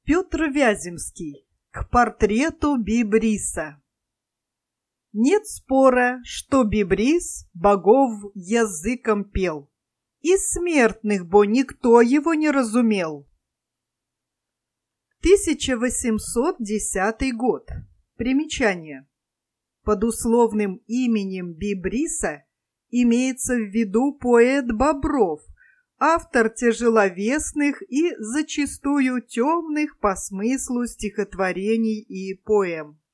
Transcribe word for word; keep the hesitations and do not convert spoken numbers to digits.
Петр Вяземский к портрету Бибриса. Нет спора, что Бибрис богов языком пел, из смертных, бо никто его не разумел. тысяча восемьсот десятый год. Примечание. Под условным именем Бибриса имеется в виду поэт Бобров, автор тяжеловесных и зачастую темных по смыслу стихотворений и поэм.